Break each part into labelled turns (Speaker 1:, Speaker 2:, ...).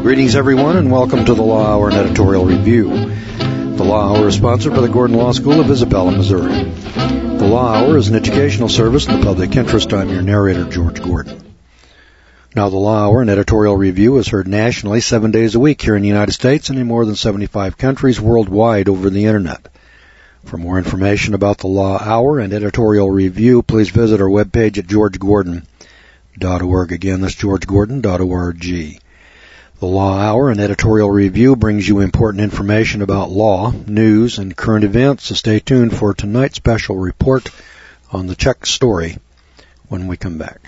Speaker 1: Greetings, everyone, and welcome to the Law Hour and Editorial Review. The Law Hour is sponsored by the Gordon Law School of Isabella, Missouri. The Law Hour is an educational service in the public interest. I'm your narrator, George Gordon. Now, the Law Hour and Editorial Review is heard nationally 7 days a week here in the United States and in more than 75 countries worldwide over the Internet. For more information about the Law Hour and Editorial Review, please visit our webpage at georgegordon.org. Again, that's georgegordon.org. The Law Hour and Editorial Review brings you important information about law, news, and current events, so stay tuned for tonight's special report on the Czech story when we come back.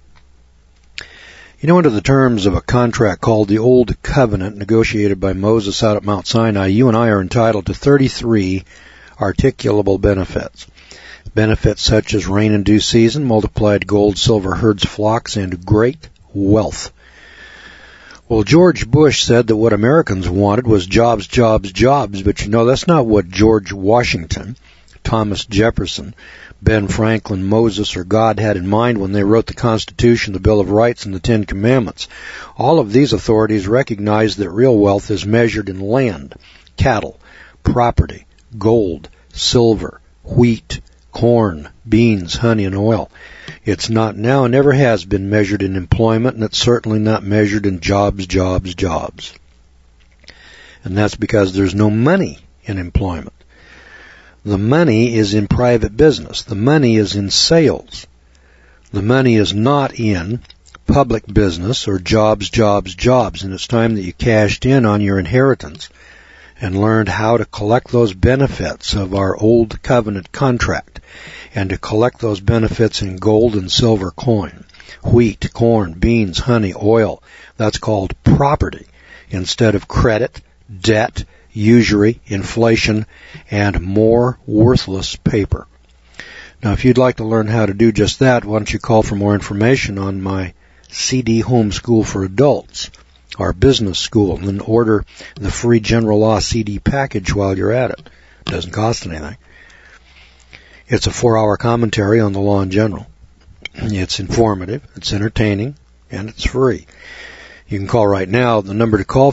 Speaker 1: You know, under the terms of a contract called the Old Covenant, negotiated by Moses out at Mount Sinai, you and I are entitled to 33 articulable benefits. Benefits such as rain in due season, multiplied gold, silver, herds, flocks, and great wealth. Well, George Bush said that what Americans wanted was jobs, jobs, jobs, but you know, that's not what George Washington, Thomas Jefferson, Ben Franklin, Moses, or God had in mind when they wrote the Constitution, the Bill of Rights, and the Ten Commandments. All of these authorities recognize that real wealth is measured in land, cattle, property, gold, silver, wheat, corn, beans, honey, and oil. It's not now and never has been measured in employment, and it's certainly not measured in jobs, jobs, jobs. And that's because there's no money in employment. The money is in private business. The money is in sales. The money is not in public business or jobs, jobs, jobs. And it's time that you cashed in on your inheritance and learned how to collect those benefits of our Old Covenant contract and to collect those benefits in gold and silver coin, wheat, corn, beans, honey, oil. That's called property instead of credit, debt, usury, inflation, and more worthless paper. Now, if you'd like to learn how to do just that, why don't you call for more information on my CD Homeschool for Adults, our business school, and then order the free General Law CD package while you're at it. It doesn't cost anything. It's a 4-hour commentary on the law in general. It's informative, it's entertaining, and it's free. You can call right now. The number to call,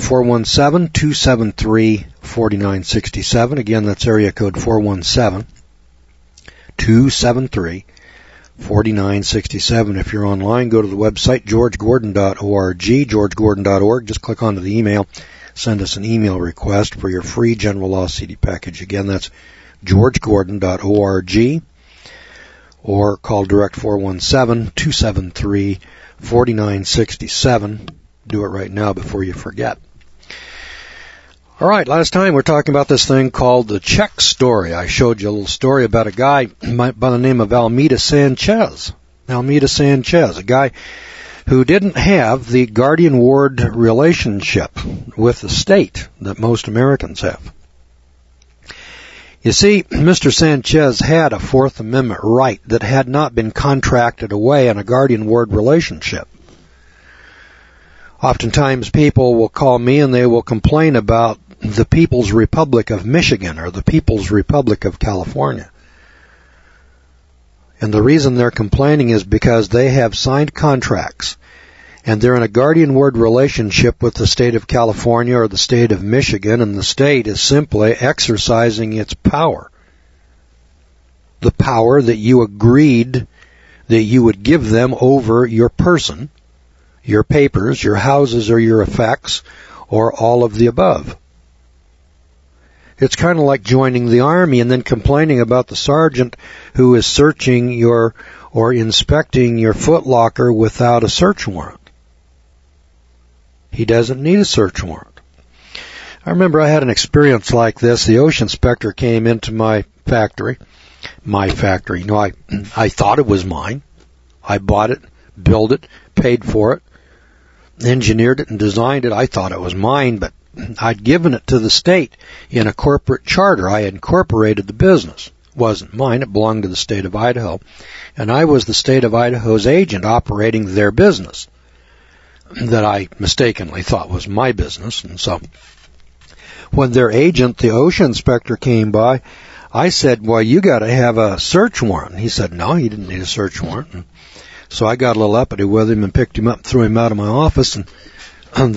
Speaker 1: 417-273-4967. Again, that's area code 417-273-4967. If you're online, go to the website, georgegordon.org, georgegordon.org. Just click onto the email. Send us an email request for your free General Law CD package. Again, that's georgegordon.org, or call direct 417-273-4967. Do it right now before you forget. All right, last time we're talking about this thing called the Czech story. I showed you a little story about a guy by the name of Almeida Sanchez. Almeida Sanchez, a guy who didn't have the guardian-ward relationship with the state that most Americans have. You see, Mr. Sanchez had a Fourth Amendment right that had not been contracted away in a guardian-ward relationship. Oftentimes people will call me and they will complain about the People's Republic of Michigan or the People's Republic of California. And the reason they're complaining is because they have signed contracts and they're in a guardian-ward relationship with the state of California or the state of Michigan, and the state is simply exercising its power. The power that you agreed that you would give them over your person, your papers, your houses, or your effects, or all of the above. It's kind of like joining the Army and then complaining about the sergeant who is searching your or inspecting your footlocker without a search warrant. He doesn't need a search warrant. I remember I had an experience like this. The OSHA inspector came into my factory. You know, I thought it was mine. I bought it, built it, paid for it, engineered it, and designed it. I thought it was mine, but I'd given it to the state in a corporate charter. I had incorporated the business. It wasn't mine. It belonged to the state of Idaho. And I was the state of Idaho's agent operating their business that I mistakenly thought was my business. And so when their agent, the OSHA inspector, came by, I said, well, you got to have a search warrant. He said, no, he didn't need a search warrant. And so I got a little uppity with him and picked him up and threw him out of my office. And then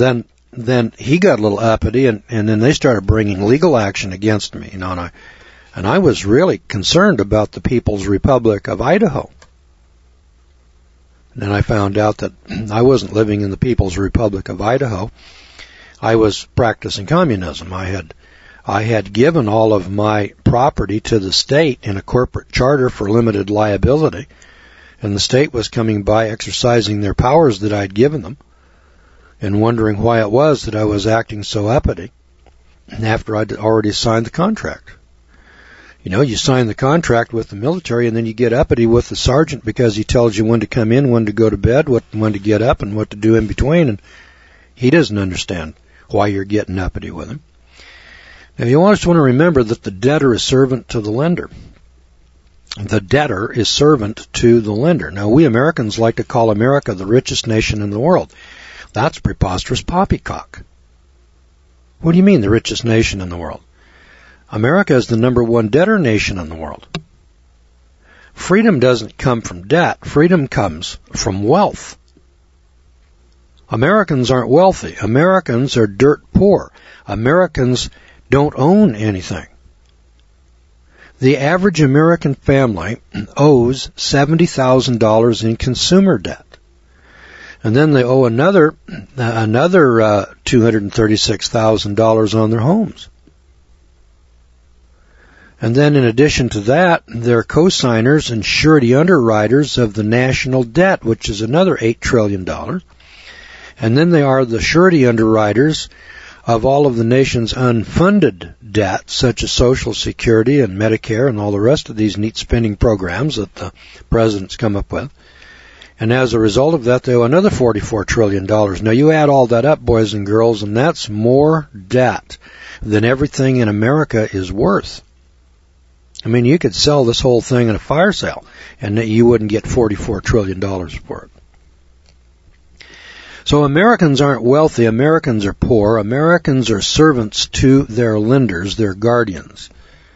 Speaker 1: then he got a little uppity, and then they started bringing legal action against me, you know, and I was really concerned about the People's Republic of Idaho. And then I found out that I wasn't living in the People's Republic of Idaho. I was practicing communism. I had given all of my property to the state in a corporate charter for limited liability, and the state was coming by exercising their powers that I'd given them and wondering why it was that I was acting so uppity after I'd already signed the contract. You know, you sign the contract with the military and then you get uppity with the sergeant because he tells you when to come in, when to go to bed, when to get up, and what to do in between, and he doesn't understand why you're getting uppity with him. Now, you always want to remember that the debtor is servant to the lender. The debtor is servant to the lender. Now, we Americans like to call America the richest nation in the world. That's preposterous poppycock. What do you mean, the richest nation in the world? America is the #1 debtor nation in the world. Freedom doesn't come from debt. Freedom comes from wealth. Americans aren't wealthy. Americans are dirt poor. Americans don't own anything. The average American family owes $70,000 in consumer debt. And then they owe another $236,000 on their homes. And then in addition to that, they're co-signers and surety underwriters of the national debt, which is another $8 trillion. And then they are the surety underwriters of all of the nation's unfunded debt, such as Social Security and Medicare and all the rest of these neat spending programs that the president's come up with. And as a result of that, they owe another $44 trillion. Now, you add all that up, boys and girls, and that's more debt than everything in America is worth. I mean, you could sell this whole thing in a fire sale, and you wouldn't get $44 trillion for it. So Americans aren't wealthy. Americans are poor. Americans are servants to their lenders, their guardians.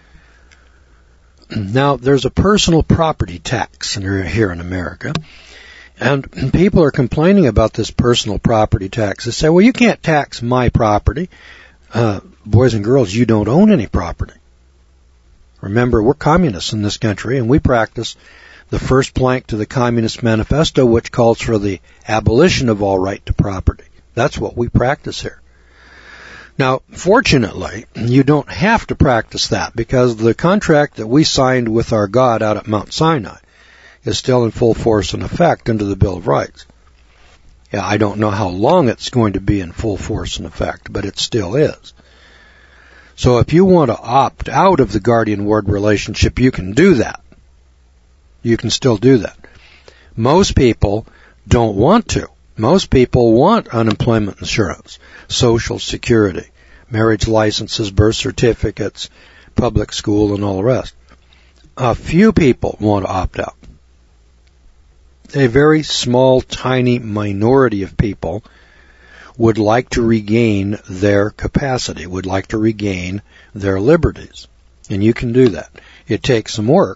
Speaker 1: Now, there's a personal property tax here in America, and people are complaining about this personal property tax. They say, well, you can't tax my property. Boys and girls, you don't own any property. Remember, we're communists in this country, and we practice the first plank to the Communist Manifesto, which calls for the abolition of all right to property. That's what we practice here. Now, fortunately, you don't have to practice that because the contract that we signed with our God out at Mount Sinai is still in full force and effect under the Bill of Rights. Yeah, I don't know how long it's going to be in full force and effect, but it still is. So if you want to opt out of the guardian-ward relationship, you can do that. You can still do that. Most people don't want to. Most people want unemployment insurance, Social Security, marriage licenses, birth certificates, public school, and all the rest. A few people want to opt out. A very small, tiny minority of people would like to regain their capacity, would like to regain their liberties. And you can do that. It takes some work.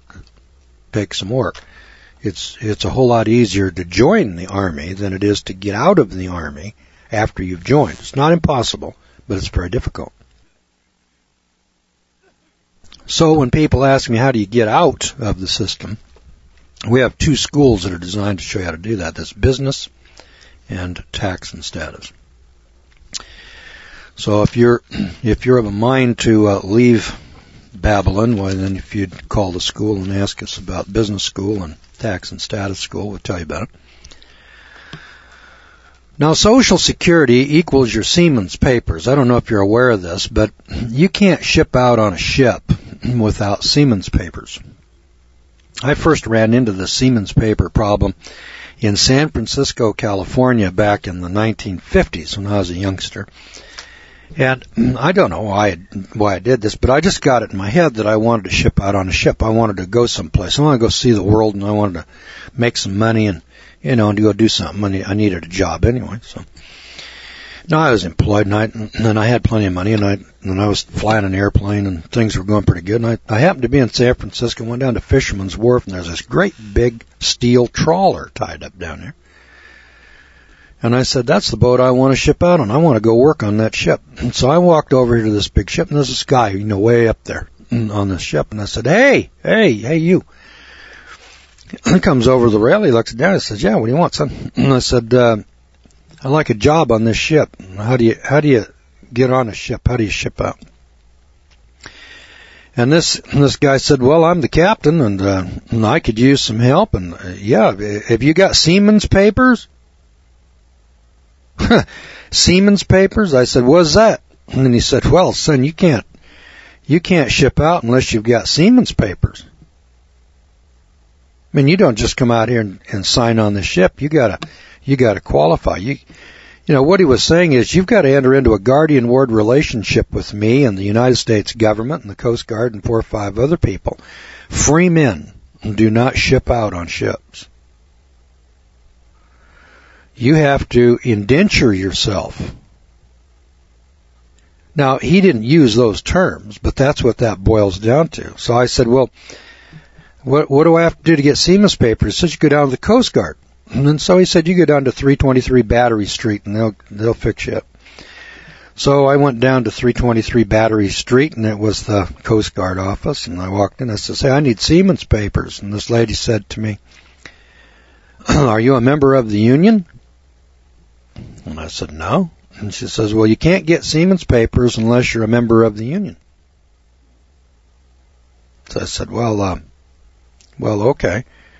Speaker 1: It's a whole lot easier to join the Army than it is to get out of the Army after you've joined. It's not impossible, but it's very difficult. So when people ask me, how do you get out of the system, we have 2 schools that are designed to show you how to do that. That's business and tax and status. So if you're of a mind to leave Babylon, well, then if you'd call the school and ask us about business school and tax and status school, we'll tell you about it. Now, Social Security equals your Siemens papers. I don't know if you're aware of this, but you can't ship out on a ship without Siemens papers. I first ran into the Siemens paper problem in San Francisco, California, back in the 1950s when I was a youngster. And I don't know why I did this, but I just got it in my head that I wanted to ship out on a ship. I wanted to go someplace. I wanted to go see the world, and I wanted to make some money and, and to go do something. I needed a job anyway. So now I was employed, and I had plenty of money, and I was flying an airplane, and things were going pretty good. And I happened to be in San Francisco, went down to Fisherman's Wharf, and there's this great big steel trawler tied up down there. And I said, that's the boat I want to ship out on. I want to go work on that ship. And so I walked over here to this big ship, and there's this guy, way up there on this ship. And I said, hey, you. He comes over the rail, he looks down, he says, yeah, what do you want, son? And I said, I'd like a job on this ship. How do you get on a ship? How do you ship out? And this guy said, well, I'm the captain, and I could use some help, and yeah, have you got seaman's papers? Seaman's papers? I said, what's that? And then he said, well, son, you can't ship out unless you've got seaman's papers. I mean, you don't just come out here and sign on the ship. You gotta qualify. What he was saying is you've got to enter into a guardian ward relationship with me and the United States government and the Coast Guard and 4 or 5 other people. Free men do not ship out on ships. You have to indenture yourself. Now, he didn't use those terms, but that's what that boils down to. So I said, well, what do I have to do to get seaman's papers? He said, you go down to the Coast Guard. And then so he said, you go down to 323 Battery Street and they'll fix you up. So I went down to 323 Battery Street, and it was the Coast Guard office, and I walked in. I said, hey, I need seaman's papers. And this lady said to me, are you a member of the union? And I said, no. And she says, well, you can't get seaman's papers unless you're a member of the union. So I said, well, okay.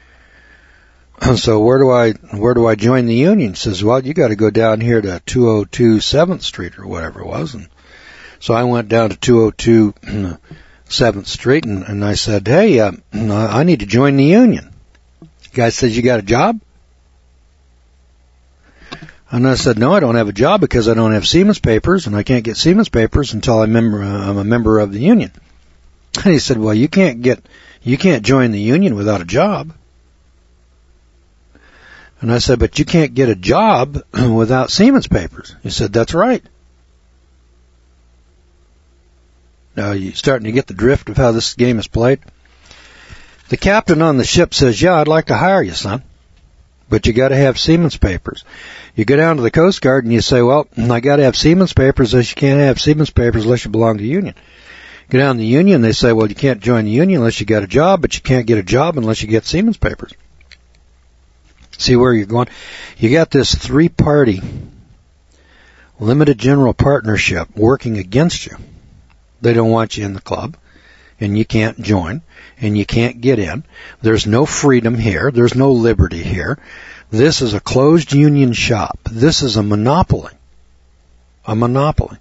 Speaker 1: So where do I join the union? She says, well, you got to go down here to 202 7th Street or whatever it was. And so I went down to 202 7th Street, and I said, hey, I need to join the union. The guy says, you got a job? And I said, no, I don't have a job because I don't have seaman's papers, and I can't get seaman's papers until I'm a member of the union. And he said, well, you can't join the union without a job. And I said, but you can't get a job without seaman's papers. He said, that's right. Now, you starting to get the drift of how this game is played? The captain on the ship says, yeah, I'd like to hire you, son, but you got to have seaman's papers. You go down to the Coast Guard and you say, well, I got to have seaman's papers, as you can't have seaman's papers unless you belong to the union. Go down to the union, they say, well, you can't join the union unless you got a job, but you can't get a job unless you get seaman's papers. See where you're going? You got this 3-party limited general partnership working against you. They don't want you in the club, and you can't join, and you can't get in. There's no freedom here. There's no liberty here. This is a closed union shop. This is a monopoly. A monopoly.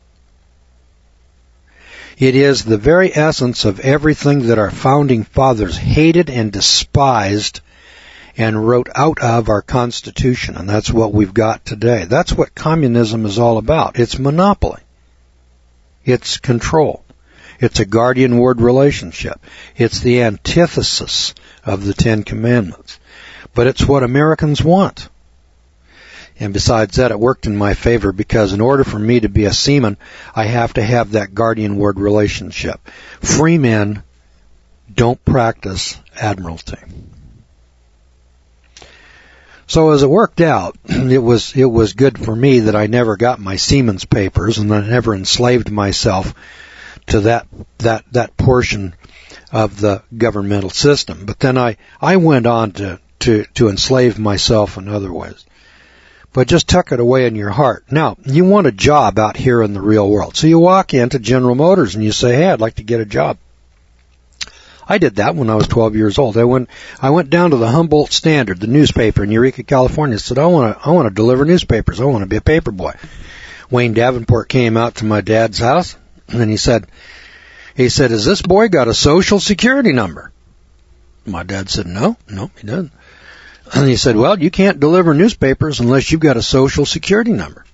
Speaker 1: It is the very essence of everything that our founding fathers hated and despised and wrote out of our Constitution, and that's what we've got today. That's what communism is all about. It's monopoly. It's control. It's a guardian ward relationship. It's the antithesis of the 10 Commandments. But it's what Americans want. And besides that, it worked in my favor because in order for me to be a seaman, I have to have that guardian ward relationship. Free men don't practice admiralty. So as it worked out, it was good for me that I never got my seaman's papers and I never enslaved myself to that portion of the governmental system. But then I went on to enslave myself in other ways. But just tuck it away in your heart. Now, you want a job out here in the real world. So you walk into General Motors and you say, hey, I'd like to get a job. I did that when I was 12 years old. I went down to the Humboldt Standard, the newspaper in Eureka, California, and said, I want to deliver newspapers. I want to be a paper boy. Wayne Davenport came out to my dad's house, and then he said, has this boy got a social security number? My dad said, no, he doesn't. And he said, well, you can't deliver newspapers unless you've got a social security number.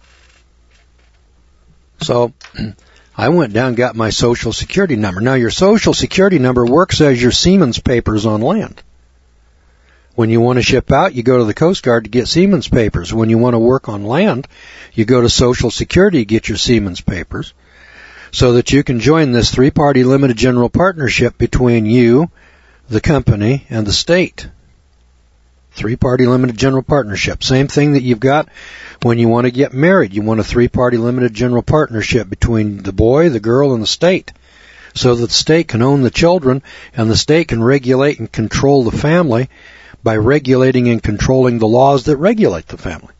Speaker 1: So I went down and got my social security number. Now, your social security number works as your seaman's papers on land. When you want to ship out, you go to the Coast Guard to get seaman's papers. When you want to work on land, you go to Social Security to get your seaman's papers so that you can join this 3-party limited general partnership between you, the company, and the state. Three-party limited general partnership. Same thing that you've got when you want to get married. You want a three-party limited general partnership between the boy, the girl, and the state, so that the state can own the children and the state can regulate and control the family by regulating and controlling the laws that regulate the family.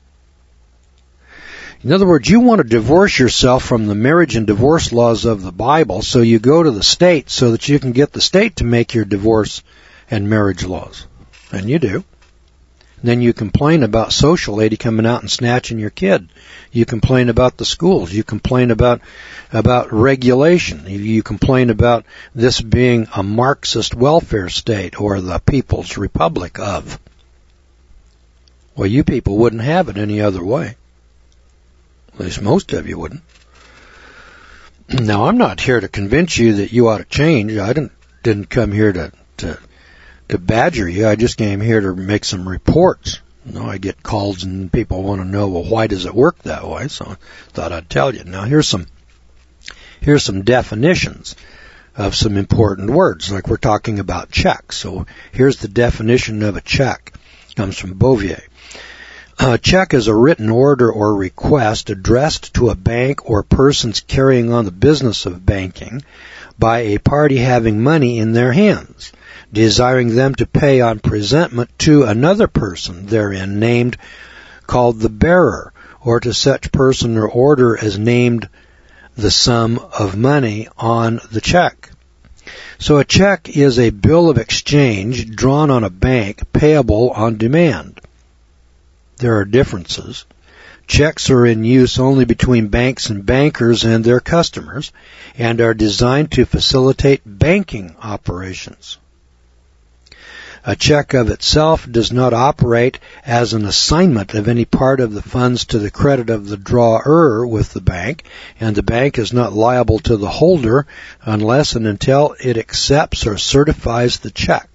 Speaker 1: In other words, you want to divorce yourself from the marriage and divorce laws of the Bible, so you go to the state so that you can get the state to make your divorce and marriage laws. And you do. Then you complain about social lady coming out and snatching your kid. You complain about the schools. You complain about regulation. You complain about this being a Marxist welfare state or the People's Republic of. Well, you people wouldn't have it any other way. At least most of you wouldn't. Now, I'm not here to convince you that you ought to change. I didn't come here to badger you. I just came here to make some reports. You know, I get calls and people want to know, well, why does it work that way? So I thought I'd tell you. Now, here's some definitions of some important words, like we're talking about checks. So here's the definition of a check. It comes from Bouvier. A check is a written order or request addressed to a bank or persons carrying on the business of banking by a party having money in their hands, desiring them to pay on presentment to another person therein named, called the bearer, or to such person or order as named the sum of money on the check. So a check is a bill of exchange drawn on a bank payable on demand. There are differences. Checks are in use only between banks and bankers and their customers and are designed to facilitate banking operations. A check of itself does not operate as an assignment of any part of the funds to the credit of the drawer with the bank, and the bank is not liable to the holder unless and until it accepts or certifies the check.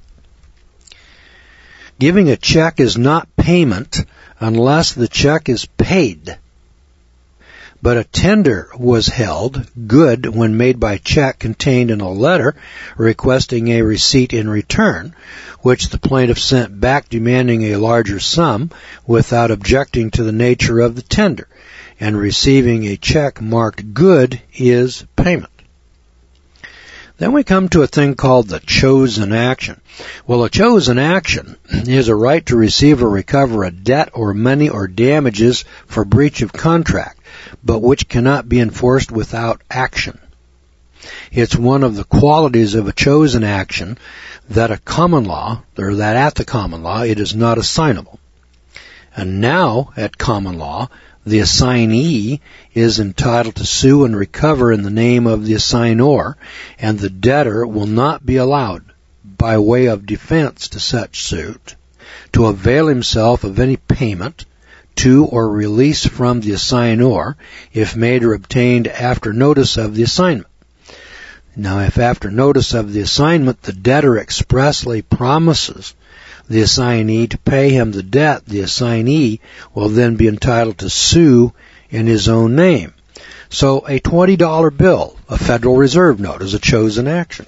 Speaker 1: Giving a check is not payment unless the check is paid. But a tender was held good when made by check contained in a letter requesting a receipt in return, which the plaintiff sent back demanding a larger sum without objecting to the nature of the tender, and receiving a check marked good is payment. Then we come to a thing called the chosen action. Well, a chosen action is a right to receive or recover a debt or money or damages for breach of contract, but which cannot be enforced without action. It's one of the qualities of a chosen action that a common law, or that at the common law, it is not assignable. And now, at common law, the assignee is entitled to sue and recover in the name of the assignor, and the debtor will not be allowed, by way of defense to such suit, to avail himself of any payment to or release from the assignor if made or obtained after notice of the assignment. Now, if after notice of the assignment the debtor expressly promises the assignee to pay him the debt, the assignee will then be entitled to sue in his own name. So a $20 bill, a Federal Reserve note, is a chosen action.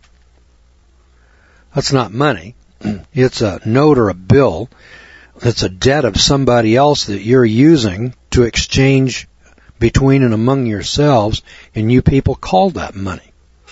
Speaker 1: That's not money. It's a note or a bill that's a debt of somebody else that you're using to exchange between and among yourselves, and you people call that money.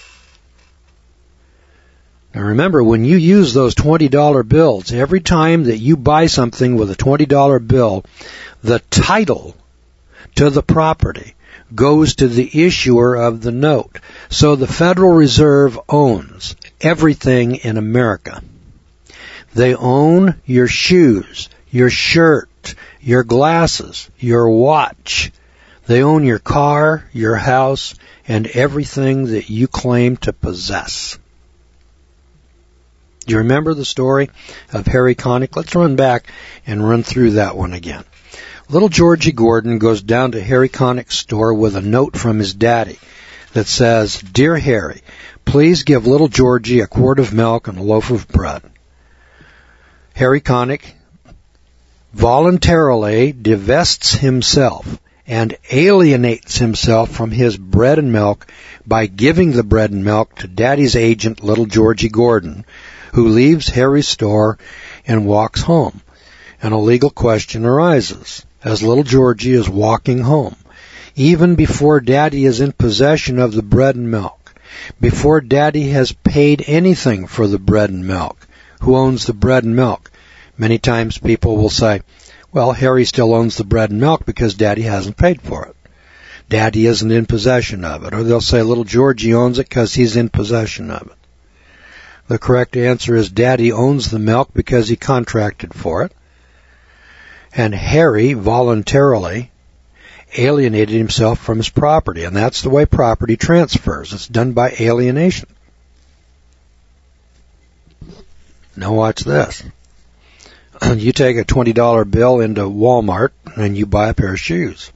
Speaker 1: Now remember, when you use those $20 bills, every time that you buy something with a $20 bill, the title to the property goes to the issuer of the note. So the Federal Reserve owns everything in America. They own your shoes, your shirt, your glasses, your watch. They own your car, your house, and everything that you claim to possess. Do you remember the story of Harry Connick? Let's run back and run through that one again. Little Georgie Gordon goes down to Harry Connick's store with a note from his daddy that says, "Dear Harry, please give little Georgie a quart of milk and a loaf of bread." Harry Connick voluntarily divests himself and alienates himself from his bread and milk by giving the bread and milk to Daddy's agent, little Georgie Gordon, who leaves Harry's store and walks home. And a legal question arises as little Georgie is walking home. Even before Daddy is in possession of the bread and milk, before Daddy has paid anything for the bread and milk, who owns the bread and milk? Many times people will say, well, Harry still owns the bread and milk because Daddy hasn't paid for it. Daddy isn't in possession of it. Or they'll say little Georgie owns it because he's in possession of it. The correct answer is Daddy owns the milk because he contracted for it. And Harry voluntarily alienated himself from his property. And that's the way property transfers. It's done by alienation. Now watch this. You take a $20 bill into Walmart and you buy a pair of shoes.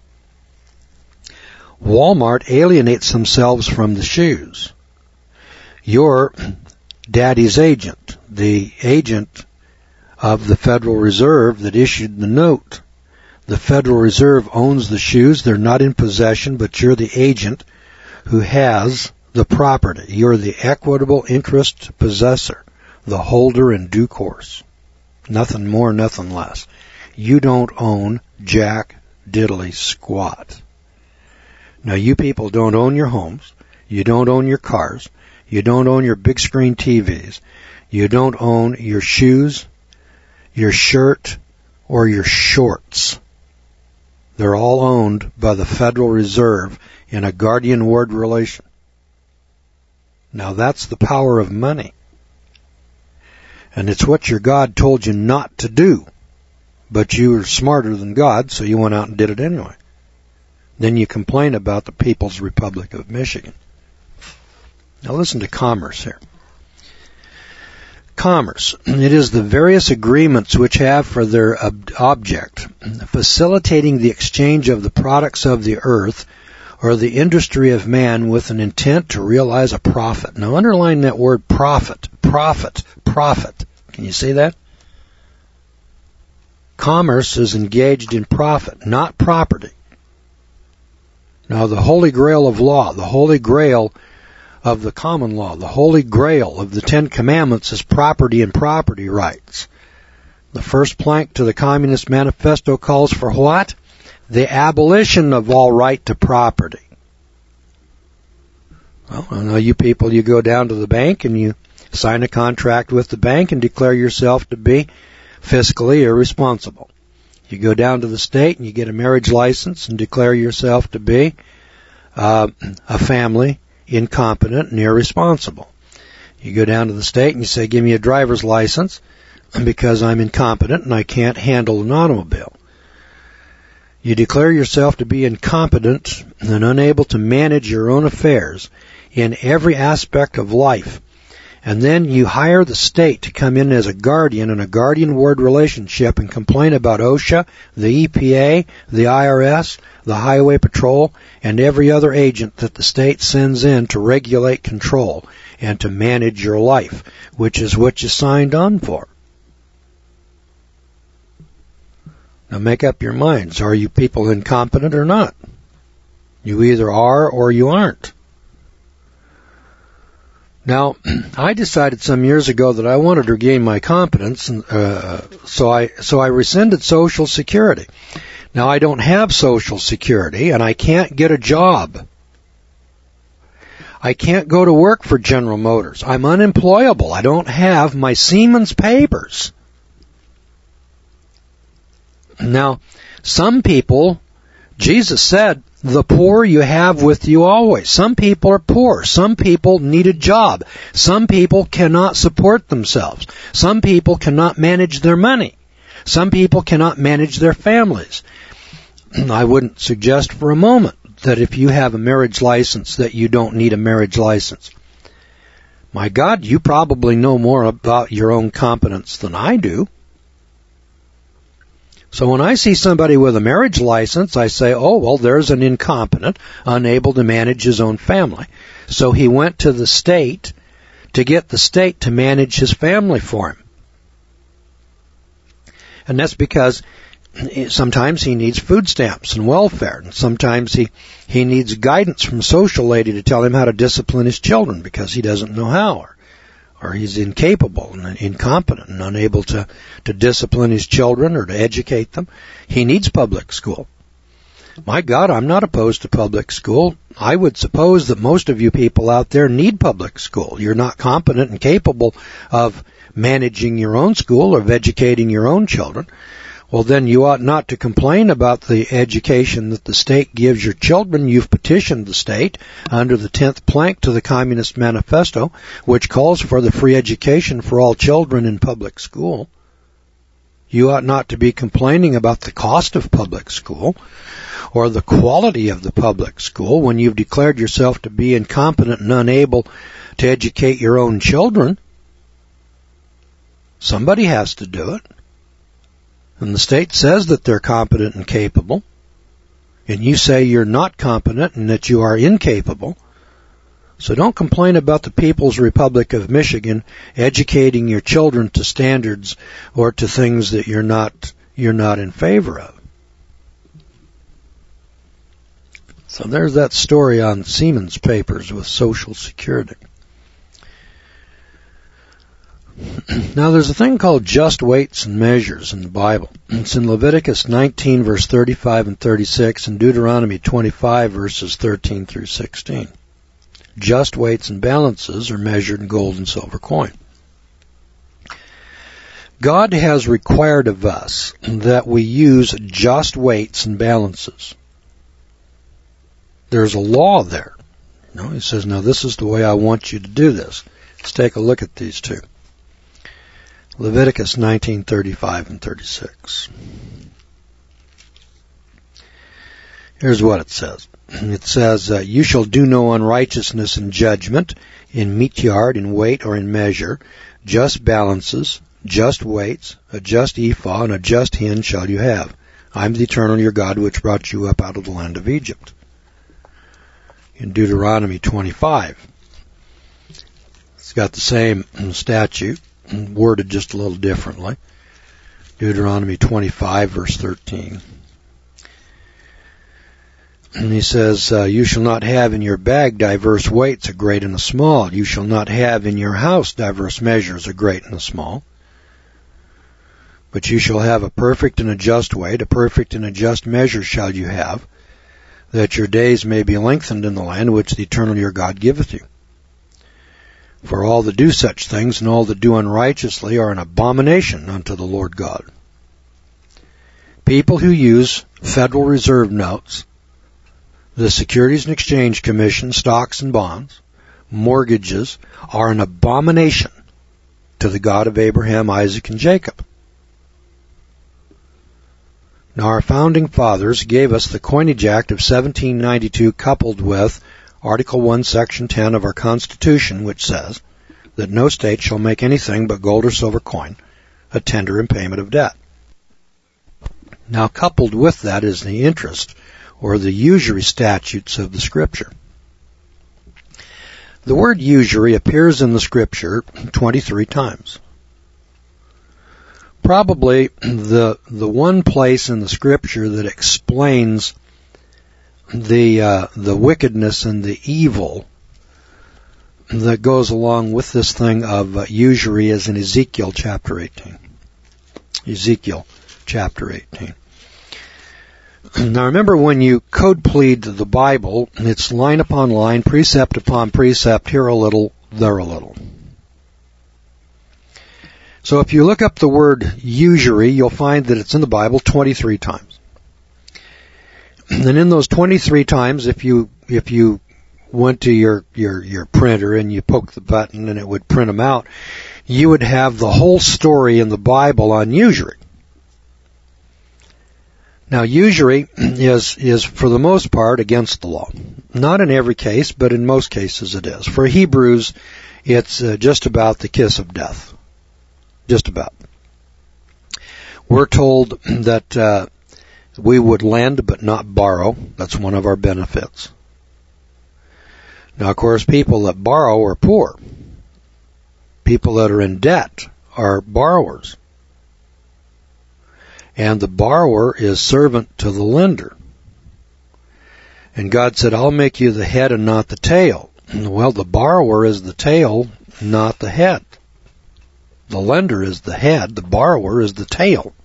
Speaker 1: Walmart alienates themselves from the shoes. You're Daddy's agent, the agent of the Federal Reserve that issued the note. The Federal Reserve owns the shoes. They're not in possession, but you're the agent who has the property. You're the equitable interest possessor, the holder in due course. Nothing more, nothing less. You don't own jack diddly squat. Now, you people don't own your homes. You don't own your cars. You don't own your big screen TVs. You don't own your shoes, your shirt, or your shorts. They're all owned by the Federal Reserve in a guardian-ward relation. Now, that's the power of money. And it's what your God told you not to do. But you were smarter than God, so you went out and did it anyway. Then you complain about the People's Republic of Michigan. Now listen to commerce here. Commerce. It is the various agreements which have for their object facilitating the exchange of the products of the earth or the industry of man with an intent to realize a profit. Now underline that word profit. Profit. Profit. Can you see that? Commerce is engaged in profit, not property. Now, the Holy Grail of law, the Holy Grail of the common law, the Holy Grail of the Ten Commandments is property and property rights. The first plank to the Communist Manifesto calls for what? The abolition of all right to property. Well, I know you people, you go down to the bank and you sign a contract with the bank and declare yourself to be fiscally irresponsible. You go down to the state and you get a marriage license and declare yourself to be a family incompetent and irresponsible. You go down to the state and you say, give me a driver's license because I'm incompetent and I can't handle an automobile. You declare yourself to be incompetent and unable to manage your own affairs in every aspect of life. And then you hire the state to come in as a guardian in a guardian-ward relationship and complain about OSHA, the EPA, the IRS, the Highway Patrol, and every other agent that the state sends in to regulate, control, and to manage your life, which is what you signed on for. Now make up your minds. Are you people incompetent or not? You either are or you aren't. Now, I decided some years ago that I wanted to regain my competence, and so I rescinded Social Security. Now, I don't have Social Security, and I can't get a job. I can't go to work for General Motors. I'm unemployable. I don't have my Siemens papers. Now, some people, Jesus said, the poor you have with you always. Some people are poor. Some people need a job. Some people cannot support themselves. Some people cannot manage their money. Some people cannot manage their families. I wouldn't suggest for a moment that if you have a marriage license that you don't need a marriage license. My God, you probably know more about your own competence than I do. So when I see somebody with a marriage license, I say, oh, well, there's an incompetent, unable to manage his own family. So he went to the state to get the state to manage his family for him. And that's because sometimes he needs food stamps and welfare, and sometimes he needs guidance from social lady to tell him how to discipline his children because he doesn't know how, or he's incapable and incompetent and unable to discipline his children or to educate them, he needs public school. My God, I'm not opposed to public school. I would suppose that most of you people out there need public school. You're not competent and capable of managing your own school or of educating your own children. Well, then you ought not to complain about the education that the state gives your children. You've petitioned the state under the 10th plank to the Communist Manifesto, which calls for the free education for all children in public school. You ought not to be complaining about the cost of public school or the quality of the public school when you've declared yourself to be incompetent and unable to educate your own children. Somebody has to do it. And the state says that they're competent and capable, and you say you're not competent and that you are incapable. So don't complain about the People's Republic of Michigan educating your children to standards or to things that you're not in favor of. So there's that story on Siemens Papers with Social Security. Now there's a thing called just weights and measures in the Bible. It's in Leviticus 19 verse 35 and 36 and Deuteronomy 25 verses 13 through 16. Just weights and balances are measured in gold and silver coin. God has required of us that we use just weights and balances. There's a law there. He says, now this is the way I want you to do this. Let's take a look at these two. Leviticus 19:35 and 36. Here's what it says. It says, you shall do no unrighteousness in judgment, in meat yard, in weight, or in measure. Just balances, just weights, a just ephah, and a just hin shall you have. I am the Eternal your God, which brought you up out of the land of Egypt. In Deuteronomy 25, it's got the same statute, worded just a little differently. Deuteronomy 25, verse 13. And he says, you shall not have in your bag diverse weights, a great and a small. You shall not have in your house diverse measures, a great and a small. But you shall have a perfect and a just weight, a perfect and a just measure shall you have, that your days may be lengthened in the land which the Eternal your God giveth you. For all that do such things and all that do unrighteously are an abomination unto the Lord God. People who use Federal Reserve notes, the Securities and Exchange Commission, stocks and bonds, mortgages, are an abomination to the God of Abraham, Isaac, and Jacob. Now our founding fathers gave us the Coinage Act of 1792 coupled with Article 1, Section 10 of our Constitution, which says that no state shall make anything but gold or silver coin a tender in payment of debt. Now coupled with that is the interest or the usury statutes of the Scripture. The word usury appears in the Scripture 23 times. Probably the one place in the Scripture that explains the wickedness and the evil that goes along with this thing of usury is in Ezekiel chapter 18. Ezekiel chapter 18. Now remember, when you code plead the Bible, it's line upon line, precept upon precept, here a little, there a little. So if you look up the word usury, you'll find that it's in the Bible 23 times. And in those 23 times, if you went to your printer and you poked the button and it would print them out, you would have the whole story in the Bible on usury. Now, usury is for the most part against the law. Not in every case, but in most cases it is. For Hebrews, it's just about the kiss of death. Just about. We're told that we would lend but not borrow. That's one of our benefits. Now, of course, people that borrow are poor. People that are in debt are borrowers. And the borrower is servant to the lender. And God said, I'll make you the head and not the tail. Well, the borrower is the tail, not the head. The lender is the head, the borrower is the tail.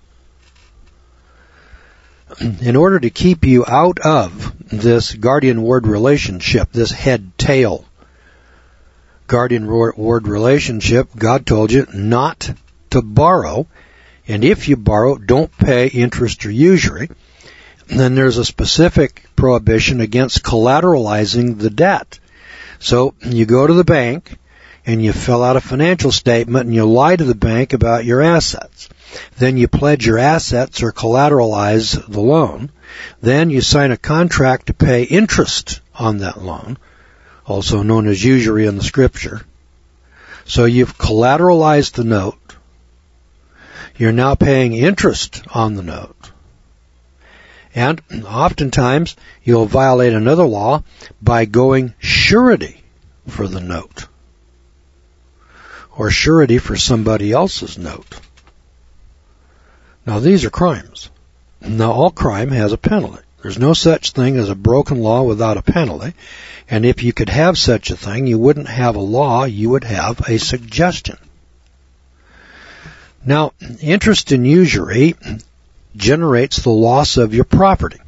Speaker 1: In order to keep you out of this guardian-ward relationship, this head-tail guardian-ward relationship, God told you not to borrow. And if you borrow, don't pay interest or usury. And then there's a specific prohibition against collateralizing the debt. So you go to the bank and you fill out a financial statement and you lie to the bank about your assets. Then you pledge your assets or collateralize the loan. Then you sign a contract to pay interest on that loan, also known as usury in the scripture. So you've collateralized the note. You're now paying interest on the note. And oftentimes you'll violate another law by going surety for the note, or surety for somebody else's note. Now, these are crimes. Now, all crime has a penalty. There's no such thing as a broken law without a penalty. And if you could have such a thing, you wouldn't have a law, you would have a suggestion. Now, interest in usury generates the loss of your property.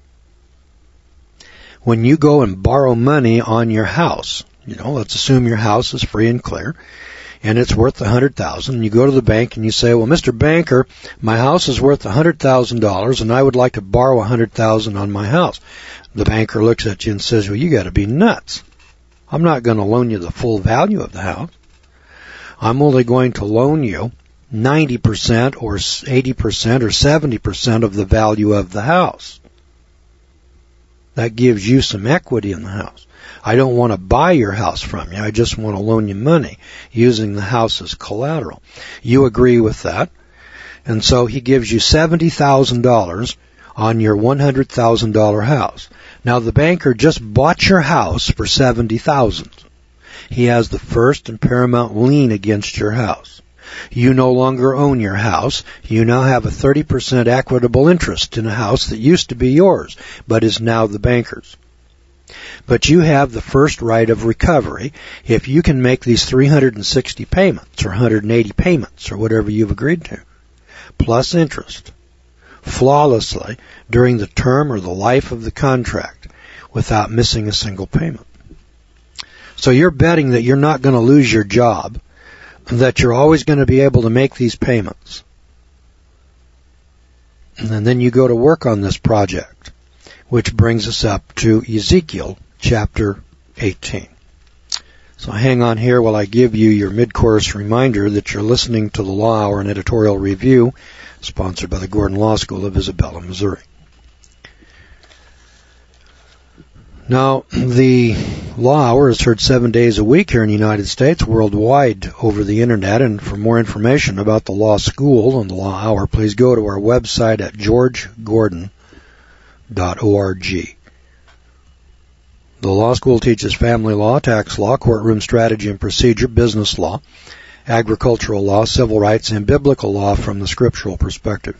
Speaker 1: When you go and borrow money on your house, let's assume your house is free and clear, and it's worth $100,000, and you go to the bank and you say, well, Mr. Banker, my house is worth $100,000, and I would like to borrow $100,000 on my house. The banker looks at you and says, well, you got to be nuts. I'm not going to loan you the full value of the house. I'm only going to loan you 90% or 80% or 70% of the value of the house. That gives you some equity in the house. I don't want to buy your house from you. I just want to loan you money using the house as collateral. You agree with that. And so he gives you $70,000 on your $100,000 house. Now the banker just bought your house for $70,000. He has the first and paramount lien against your house. You no longer own your house. You now have a 30% equitable interest in a house that used to be yours, but is now the banker's. But you have the first right of recovery if you can make these 360 payments or 180 payments or whatever you've agreed to, plus interest, flawlessly during the term or the life of the contract without missing a single payment. So you're betting that you're not going to lose your job, that you're always going to be able to make these payments. And then you go to work on this project, which brings us up to Ezekiel chapter 18. So hang on here while I give you your mid-course reminder that you're listening to the Law Hour and Editorial Review, sponsored by the Gordon Law School of Isabella, Missouri. Now, the Law Hour is heard 7 days a week here in the United States, worldwide over the Internet. And for more information about the Law School and the Law Hour, please go to our website at georgegordon.org. The Law School teaches family law, tax law, courtroom strategy and procedure, business law, agricultural law, civil rights, and biblical law from the scriptural perspective.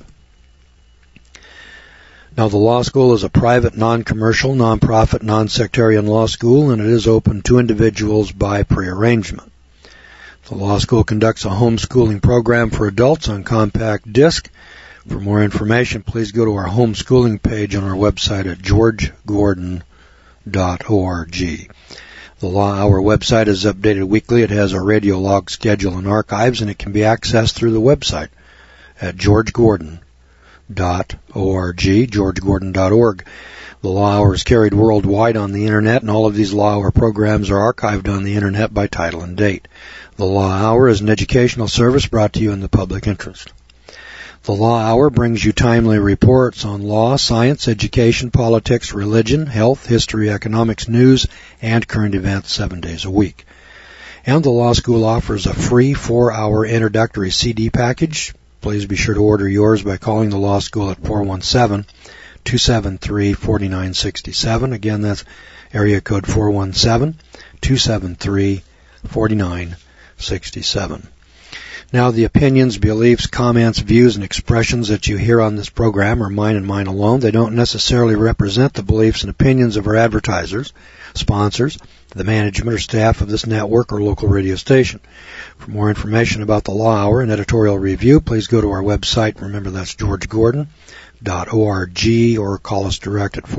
Speaker 1: Now, the law school is a private, non-commercial, non-profit, non-sectarian law school, and it is open to individuals by prearrangement. The law school conducts a homeschooling program for adults on compact disc. For more information, please go to our homeschooling page on our website at georgegordon.org. The Law Hour website is updated weekly. It has our radio log schedule and archives, and it can be accessed through the website at georgegordon.org, georgegordon.org. The Law Hour is carried worldwide on the Internet, and all of these Law Hour programs are archived on the Internet by title and date. The Law Hour is an educational service brought to you in the public interest. The Law Hour brings you timely reports on law, science, education, politics, religion, health, history, economics, news, and current events 7 days a week. And the Law School offers a free 4-hour introductory CD package. Please be sure to order yours by calling the Law School at 417-273-4967. Again, that's area code 417-273-4967. Now, the opinions, beliefs, comments, views, and expressions that you hear on this program are mine and mine alone. They don't necessarily represent the beliefs and opinions of our advertisers, sponsors, the management or staff of this network or local radio station. For more information about the Law Hour and editorial review, please go to our website. Remember, that's georgegordon.org, or call us direct at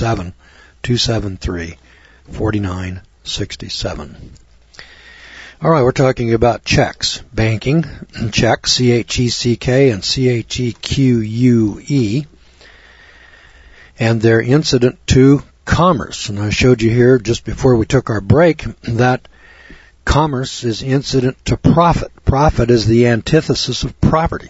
Speaker 1: 417-273-4967. All right, we're talking about checks, banking, checks, C-H-E-C-K and C-H-E-Q-U-E, and their incident to commerce. And I showed you here just before we took our break that commerce is incident to profit. Profit is the antithesis of property,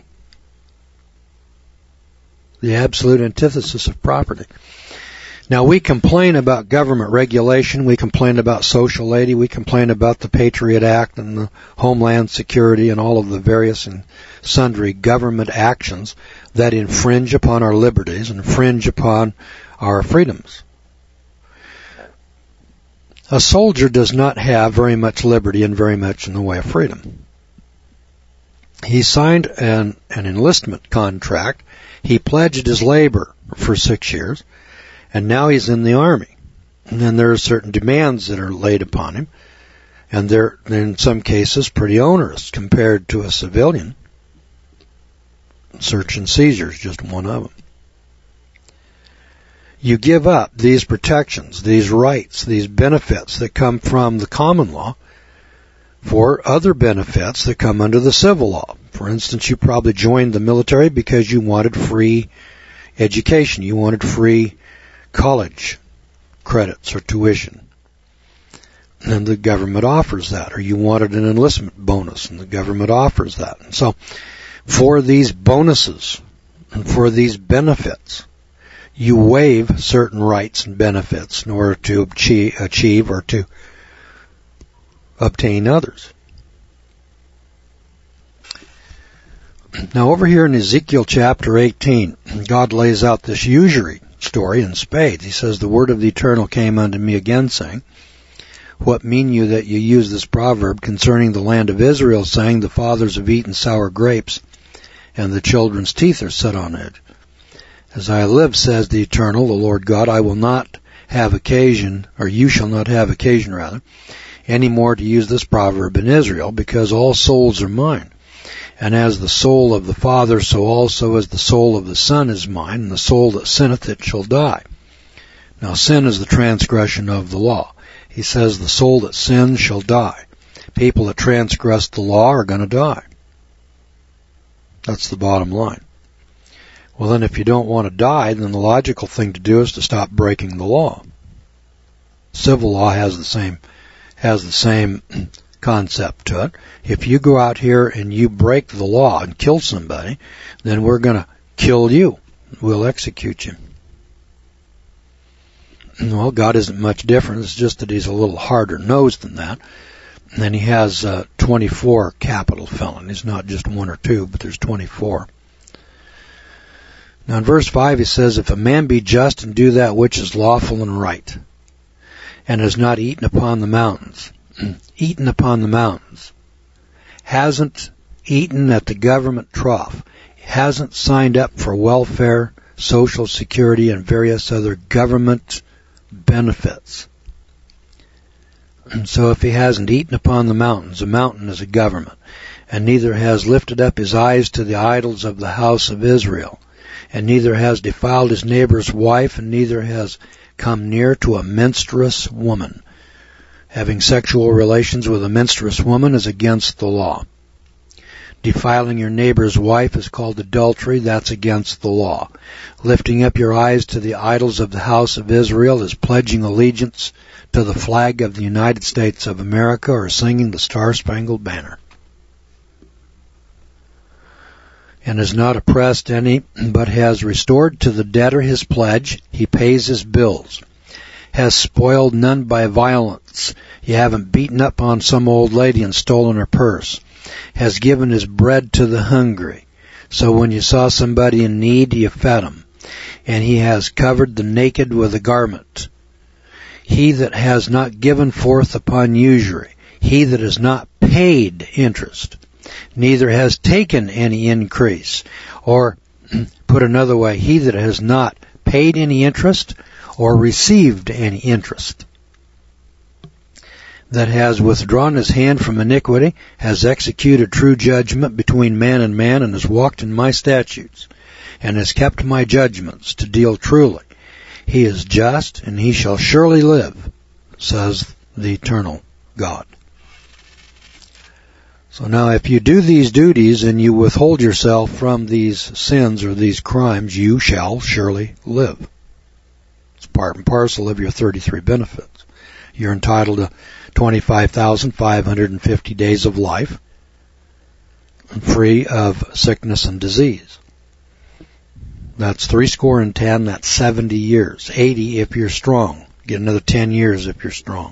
Speaker 1: the absolute antithesis of property. Now, we complain about government regulation, we complain about social aid, we complain about the Patriot Act and the Homeland Security and all of the various and sundry government actions that infringe upon our liberties and infringe upon our freedoms. A soldier does not have very much liberty and very much in the way of freedom. He signed an enlistment contract. He pledged his labor for 6 years. And now he's in the Army. And then there are certain demands that are laid upon him. And they're in some cases pretty onerous compared to a civilian. Search and seizure is just one of them. You give up these protections, these rights, these benefits that come from the common law for other benefits that come under the civil law. For instance, you probably joined the military because you wanted free education. You wanted free college credits or tuition, and the government offers that. Or you wanted an enlistment bonus, and the government offers that. And so for these bonuses and for these benefits, you waive certain rights and benefits in order to achieve or to obtain others. Now, over here in Ezekiel chapter 18, God lays out this usury story in spades. He says, "The word of the Eternal came unto me again, saying, What mean you that you use this proverb concerning the land of Israel, saying, The fathers have eaten sour grapes, and the children's teeth are set on edge? As I live, says the Eternal, the Lord God, I will not have occasion, or you shall not have occasion, rather, any more to use this proverb in Israel, because all souls are mine. And as the soul of the Father, so also as the soul of the Son is mine, and the soul that sinneth it shall die." Now, sin is the transgression of the law. He says the soul that sins shall die. People that transgress the law are going to die. That's the bottom line. Well, then if you don't want to die, then the logical thing to do is to stop breaking the law. Civil law has the same concept to it. If you go out here and you break the law and kill somebody, then we're going to kill you. We'll execute you. Well, God isn't much different. It's just that he's a little harder nosed than that. And he has 24 capital felonies, not just one or two, but there's 24. Now in verse 5 he says, "If a man be just and do that which is lawful and right, and has not eaten upon the mountains," eaten upon the mountains, hasn't eaten at the government trough, hasn't signed up for welfare, social security, and various other government benefits. And so if he hasn't eaten upon the mountains, a mountain is a government, and neither has lifted up his eyes to the idols of the house of Israel, and neither has defiled his neighbor's wife, and neither has come near to a menstruous woman. Having sexual relations with a menstruous woman is against the law. Defiling your neighbor's wife is called adultery. That's against the law. Lifting up your eyes to the idols of the house of Israel is pledging allegiance to the flag of the United States of America or singing the Star-Spangled Banner. And has not oppressed any, but has restored to the debtor his pledge. He pays his bills. Has spoiled none by violence. You haven't beaten up on some old lady and stolen her purse. Has given his bread to the hungry. So when you saw somebody in need, you fed him. And he has covered the naked with a garment. He that has not given forth upon usury. He that has not paid interest. neither has taken any increase. Or, put another way, he that has not paid any interest or received any interest, that has withdrawn his hand from iniquity, has executed true judgment between man, and has walked in my statutes, and has kept my judgments to deal truly. He is just, and he shall surely live, says the eternal God. So now if you do these duties and you withhold yourself from these sins or these crimes, you shall surely live. It's part and parcel of your 33 benefits. You're entitled to 25,550 days of life, free of sickness and disease. That's 70, that's 70 years. 80 if you're strong. Get another 10 years if you're strong.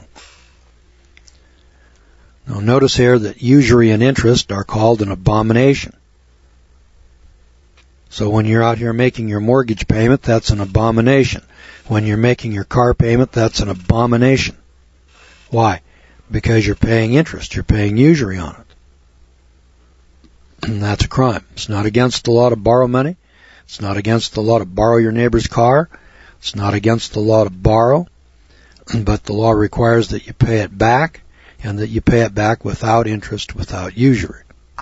Speaker 1: Now notice here that usury and interest are called an abomination. So when you're out here making your mortgage payment, that's an abomination. When you're making your car payment, that's an abomination. Why? Because you're paying interest. You're paying usury on it. And that's a crime. It's not against the law to borrow money. It's not against the law to borrow your neighbor's car. It's not against the law to borrow. But the law requires that you pay it back, and that you pay it back without interest, without usury.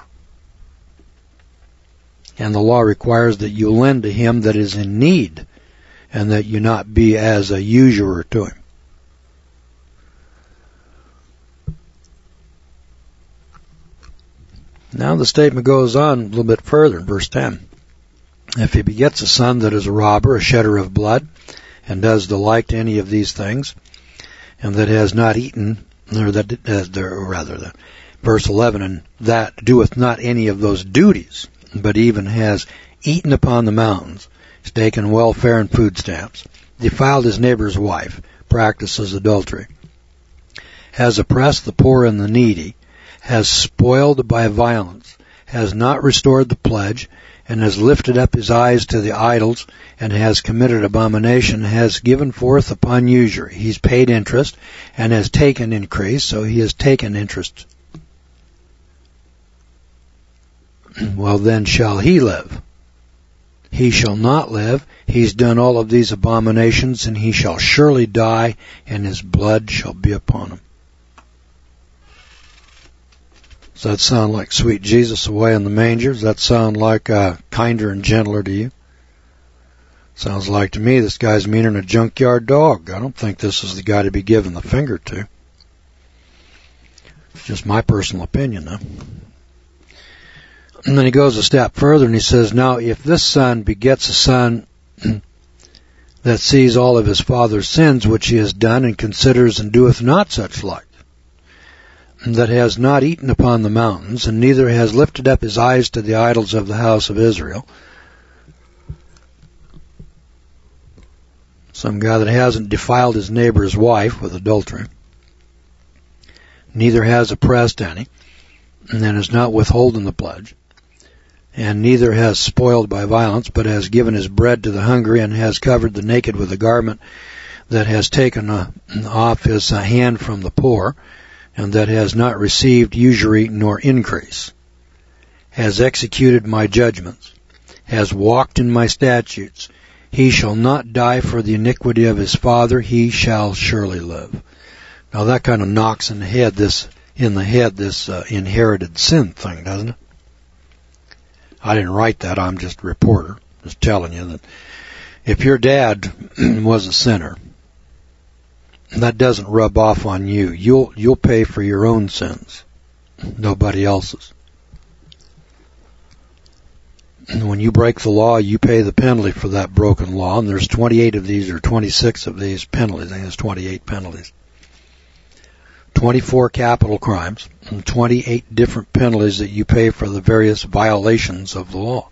Speaker 1: And the law requires that you lend to him that is in need, and that you not be as a usurer to him. Now the statement goes on a little bit further in verse 10. If he begets a son that is a robber, a shedder of blood, and does the like to any of these things, and that has not eaten, verse 11, and that doeth not any of those duties, but even has eaten upon the mountains, has taken welfare and food stamps, defiled his neighbor's wife, practices adultery, has oppressed the poor and the needy, has spoiled by violence, has not restored the pledge, and has lifted up his eyes to the idols, and has committed abomination, has given forth upon usury. He's paid interest, and has taken increase, so he has taken interest. Well, then shall he live? He shall not live. He's done all of these abominations, and he shall surely die, and his blood shall be upon him. Does that sound like sweet Jesus away in the manger? Does that sound like kinder and gentler to you? Sounds like to me this guy's meaner than a junkyard dog. I don't think this is the guy to be given the finger to. It's just my personal opinion, though. And then he goes a step further and he says, now if this son begets a son that sees all of his father's sins which he has done, and considers and doeth not such like, that has not eaten upon the mountains, and neither has lifted up his eyes to the idols of the house of Israel. Some guy that hasn't defiled his neighbor's wife with adultery, neither has oppressed any, and then is not withholden the pledge, and neither has spoiled by violence, but has given his bread to the hungry, and has covered the naked with a garment, that has taken off his hand from the poor, and that has not received usury nor increase, has executed my judgments, has walked in my statutes. He shall not die for the iniquity of his father, he shall surely live. Now that kind of knocks in the head this inherited sin thing, doesn't it? I didn't write that, I'm just a reporter, just telling you that if your dad was a sinner, that doesn't rub off on you. You'll pay for your own sins, nobody else's. And when you break the law, you pay the penalty for that broken law. And there's 28 of these or 26 of these penalties. I think there's 28 penalties. 24 capital crimes and 28 different penalties that you pay for the various violations of the law.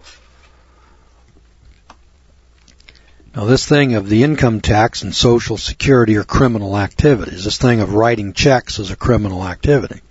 Speaker 1: Now this thing of the income tax and Social Security are criminal activities. This thing of writing checks is a criminal activity.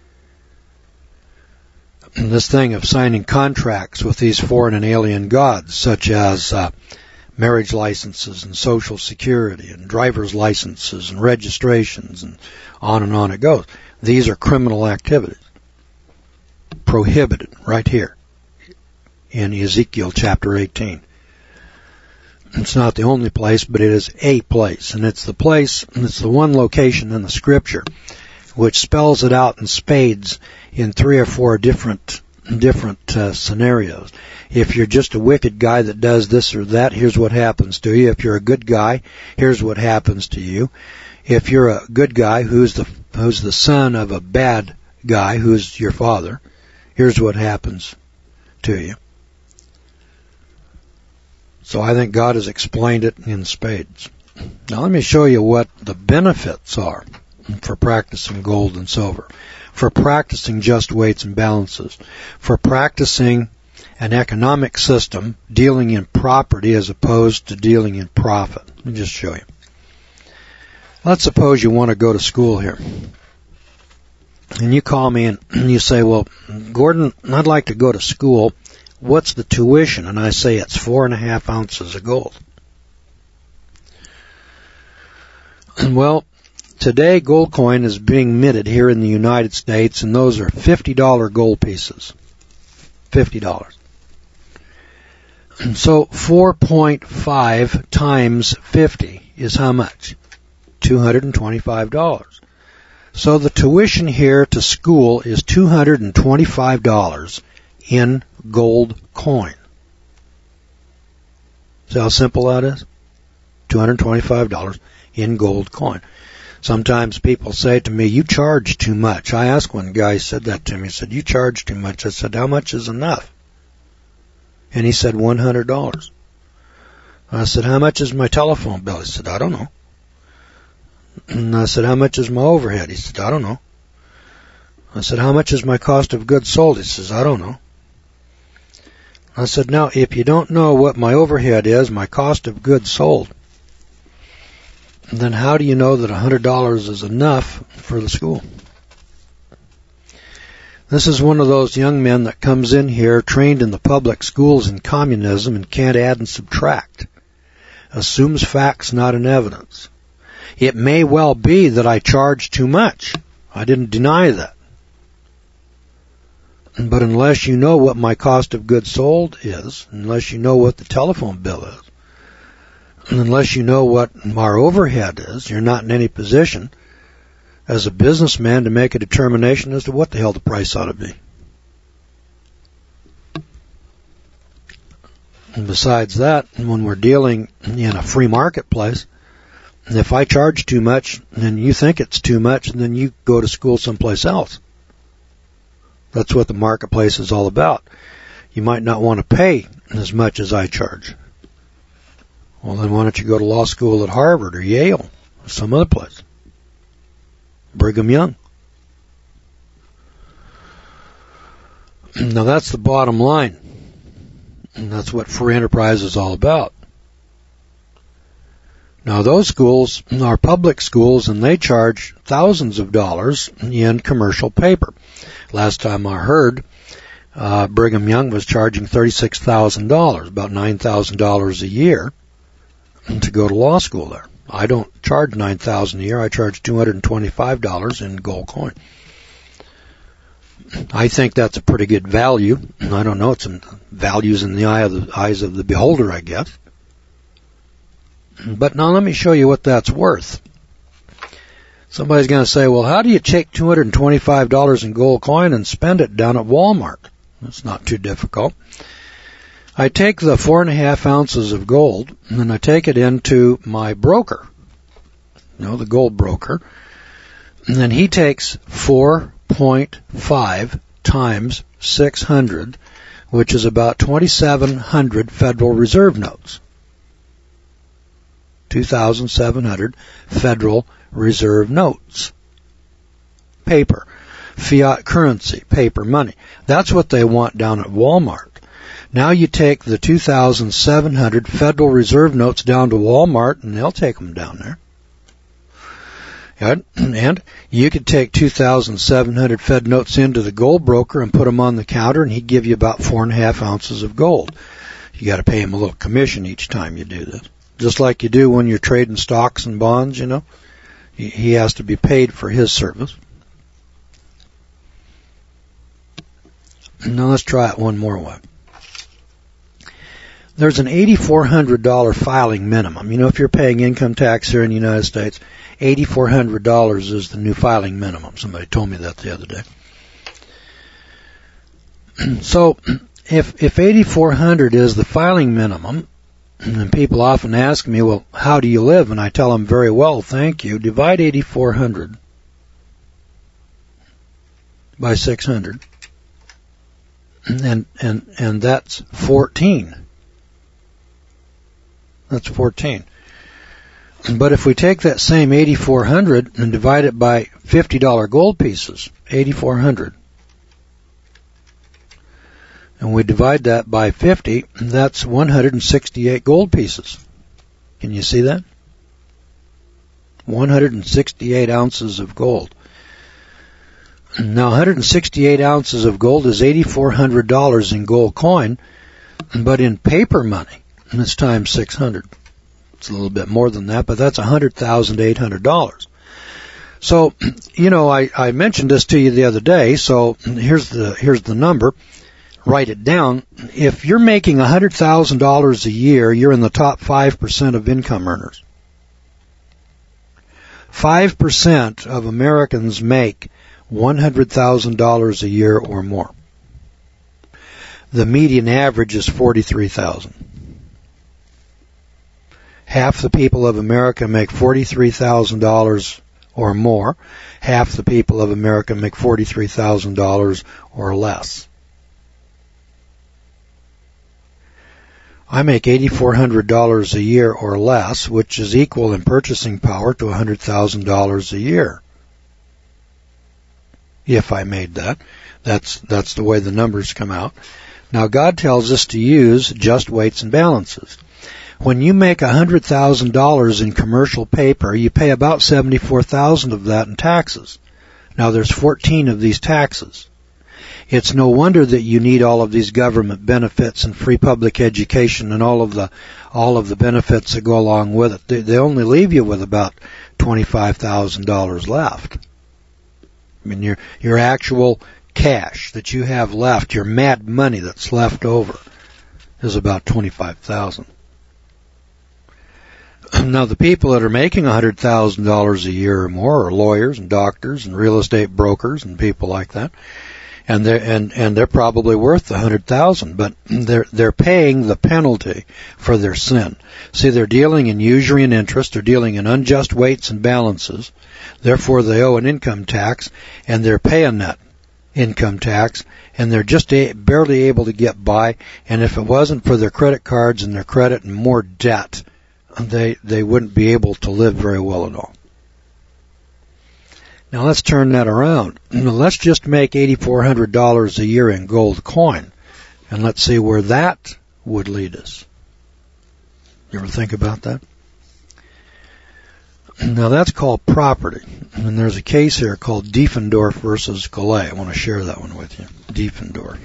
Speaker 1: And this thing of signing contracts with these foreign and alien gods, such as marriage licenses and Social Security and driver's licenses and registrations and on it goes. These are criminal activities. prohibited right here in Ezekiel chapter 18. It's not the only place, but it is a place, and it's the one location in the Scripture which spells it out in spades in 3 or 4 different scenarios. If you're just a wicked guy that does this or that, here's what happens to you. If you're a good guy, here's what happens to you. If you're a good guy who's the son of a bad guy who's your father, here's what happens to you. So I think God has explained it in spades. Now let me show you what the benefits are for practicing gold and silver, for practicing just weights and balances, for practicing an economic system dealing in property as opposed to dealing in profit. Let me just show you. Let's suppose you want to go to school here. And you call me and you say, well, Gordon, I'd like to go to school. What's the tuition? And I say it's 4.5 ounces of gold. Well, today gold coin is being minted here in the United States, and those are $50 gold pieces. $50. So 4.5 times 50 is how much? $225. So the tuition here to school is $225 in gold coin. See how simple that is? $225 in gold coin. Sometimes people say to me, you charge too much. I asked one guy, he said that to me. He said, you charge too much. I said, how much is enough? And he said, $100. I said, how much is my telephone bill? He said, I don't know. And I said, how much is my overhead? He said, I don't know. I said, how much is my cost of goods sold? He says, I don't know. I said, now, if you don't know what my overhead is, my cost of goods sold, then how do you know that $100 is enough for the school? This is one of those young men that comes in here trained in the public schools in communism and can't add and subtract. Assumes facts, not an evidence. It may well be that I charge too much. I didn't deny that. But unless you know what my cost of goods sold is, unless you know what the telephone bill is, and unless you know what our overhead is, you're not in any position as a businessman to make a determination as to what the hell the price ought to be. And besides that, when we're dealing in a free marketplace, if I charge too much and you think it's too much, then you go to school someplace else. That's what the marketplace is all about. You might not want to pay as much as I charge. Well, then why don't you go to law school at Harvard or Yale or some other place? Brigham Young. Now that's the bottom line. And that's what free enterprise is all about. Now those schools are public schools and they charge thousands of dollars in commercial paper. Last time I heard, Brigham Young was charging $36,000, about $9,000 a year to go to law school there. I don't charge $9,000 a year. I charge $225 in gold coin. I think that's a pretty good value. I don't know. It's values in the eyes of the beholder, I guess. But now let me show you what that's worth. Somebody's going to say, well, how do you take $225 in gold coin and spend it down at Walmart? That's not too difficult. I take the 4.5 ounces of gold and I take it into my broker, the gold broker, and then he takes 4.5 times 600, which is about 2,700 Federal Reserve notes. 2,700 Federal Reserve notes. Paper. Fiat currency. Paper money. That's what they want down at Walmart. Now you take the 2,700 Federal Reserve notes down to Walmart and they'll take them down there. And you could take 2,700 Fed notes into the gold broker and put them on the counter and he'd give you about 4.5 ounces of gold. You got to pay him a little commission each time you do this. Just like you do when you're trading stocks and bonds, He has to be paid for his service. Now let's try it one more way. There's an $8,400 filing minimum. You know, if you're paying income tax here in the United States, $8,400 is the new filing minimum. Somebody told me that the other day. So if $8,400 is the filing minimum, and people often ask me, well, how do you live? And I tell them, very well, thank you. Divide 8,400 by 600, and that's 14. That's 14. But if we take that same 8,400 and divide it by $50 gold pieces, 8,400, and we divide that by 50, that's 168 gold pieces. Can you see that? 168 ounces of gold. Now, 168 ounces of gold is $8,400 in gold coin, but in paper money, it's times 600. It's a little bit more than that, but that's $100,800. So, you know, I mentioned this to you the other day, so here's the number. Write it down. If you're making $100,000 a year, you're in the top 5% of income earners. 5% of Americans make $100,000 a year or more. The median average is $43,000. Half the people of America make $43,000 or more. Half the people of America make $43,000 or less. I make $8,400 a year or less, which is equal in purchasing power to $100,000 a year. If I made that. That's the way the numbers come out. Now, God tells us to use just weights and balances. When you make $100,000 in commercial paper, you pay about $74,000 of that in taxes. Now, there's 14 of these taxes. It's no wonder that you need all of these government benefits and free public education and all of the benefits that go along with it. They only leave you with about $25,000 left. I mean, your actual cash that you have left, your mad money that's left over, is about $25,000. Now, the people that are making $100,000 a year or more are lawyers and doctors and real estate brokers and people like that, and they're probably worth $100,000, but they're paying the penalty for their sin. See, they're dealing in usury and interest, they're dealing in unjust weights and balances. Therefore, they owe an income tax, and they're paying that income tax, and they're just barely able to get by. And if it wasn't for their credit cards and their credit and more debt, they wouldn't be able to live very well at all. Now let's turn that around. Let's just make $8,400 a year in gold coin, and let's see where that would lead us. You ever think about that? Now that's called property, and there's a case here called Diefendorf versus Gallet. I want to share that one with you. Diefendorf.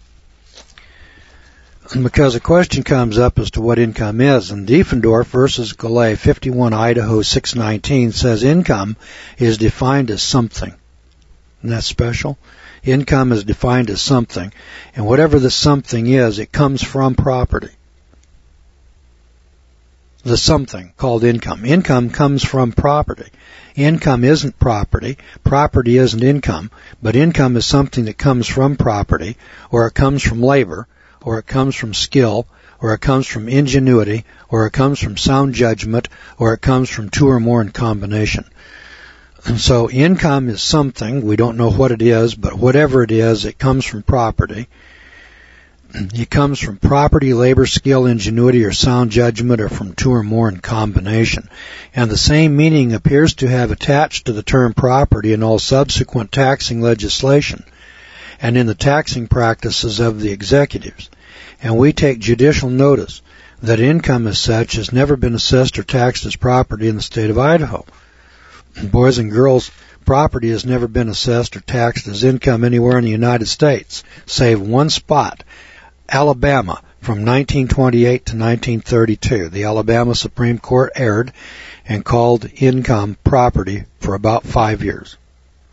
Speaker 1: Because a question comes up as to what income is, and Diefendorf versus Gallet, 51 Idaho 619 says income is defined as something. Isn't that special? Income is defined as something, and whatever the something is, it comes from property. The something called income. Income comes from property. Income isn't property. Property isn't income. But income is something that comes from property, or it comes from labor, or it comes from skill, or it comes from ingenuity, or it comes from sound judgment, or it comes from two or more in combination. And so income is something. We don't know what it is, but whatever it is, it comes from property. It comes from property, labor, skill, ingenuity, or sound judgment, or from two or more in combination. And the same meaning appears to have attached to the term property in all subsequent taxing legislation and in the taxing practices of the executives. And we take judicial notice that income as such has never been assessed or taxed as property in the state of Idaho. Boys and girls, property has never been assessed or taxed as income anywhere in the United States, save one spot, Alabama, from 1928 to 1932. The Alabama Supreme Court erred and called income property for about 5 years.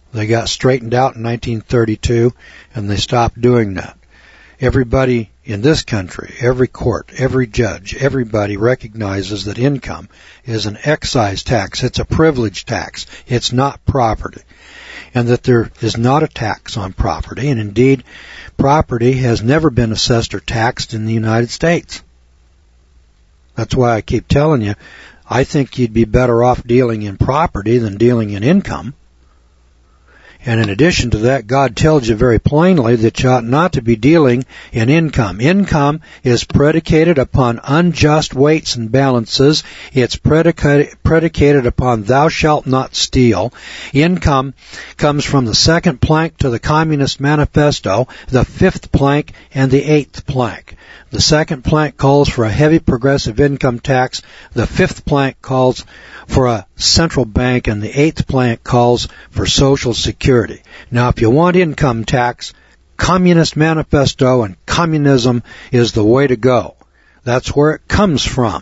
Speaker 1: They got straightened out in 1932, and they stopped doing that. Everybody in this country, every court, every judge, everybody recognizes that income is an excise tax. It's a privilege tax. It's not property. And that there is not a tax on property. And indeed, property has never been assessed or taxed in the United States. That's why I keep telling you, I think you'd be better off dealing in property than dealing in income. And in addition to that, God tells you very plainly that you ought not to be dealing in income. Income is predicated upon unjust weights and balances. It's predicated upon thou shalt not steal. Income comes from the second plank to the Communist Manifesto, the fifth plank, and the eighth plank. The second plank calls for a heavy progressive income tax. The fifth plank calls for a central bank, and the eighth plank calls for Social Security. Now, if you want income tax, Communist Manifesto and communism is the way to go. That's where it comes from.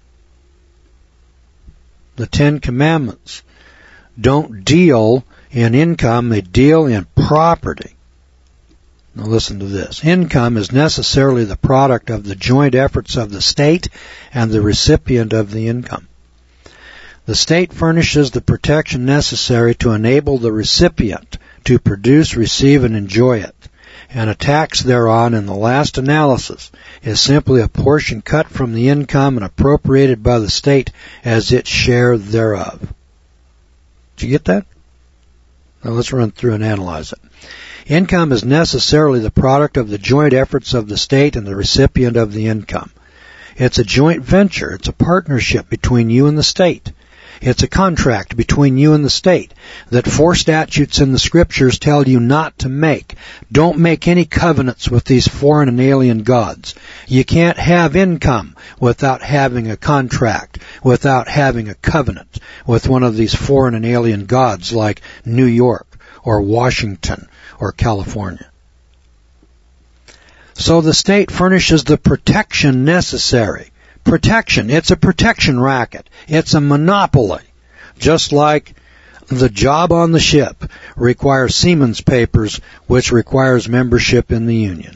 Speaker 1: The Ten Commandments don't deal in income, they deal in property. Now listen to this. Income is necessarily the product of the joint efforts of the state and the recipient of the income. The state furnishes the protection necessary to enable the recipient to produce, receive, and enjoy it. And a tax thereon, in the last analysis, is simply a portion cut from the income and appropriated by the state as its share thereof. Did you get that? Now let's run through and analyze it. Income is necessarily the product of the joint efforts of the state and the recipient of the income. It's a joint venture. It's a partnership between you and the state. It's a contract between you and the state that 4 statutes in the Scriptures tell you not to make. Don't make any covenants with these foreign and alien gods. You can't have income without having a contract, without having a covenant with one of these foreign and alien gods like New York or Washington or California. So the state furnishes the protection necessary. Protection. It's a protection racket. It's a monopoly. Just like the job on the ship requires seaman's papers, which requires membership in the union.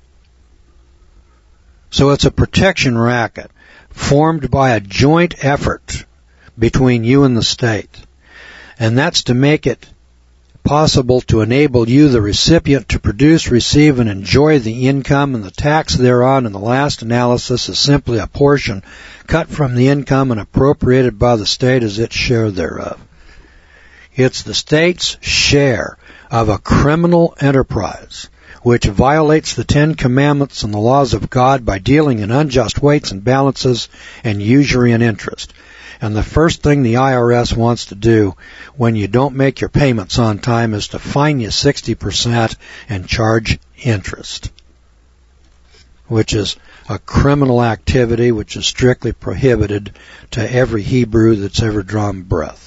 Speaker 1: So it's a protection racket formed by a joint effort between you and the state. And that's to make it possible to enable you, the recipient, to produce, receive, and enjoy the income, and the tax thereon in the last analysis is simply a portion cut from the income and appropriated by the state as its share thereof. It's the state's share of a criminal enterprise which violates the 10 Commandments and the laws of God by dealing in unjust weights and balances and usury and interest. And the first thing the IRS wants to do when you don't make your payments on time is to fine you 60% and charge interest, which is a criminal activity which is strictly prohibited to every Hebrew that's ever drawn breath.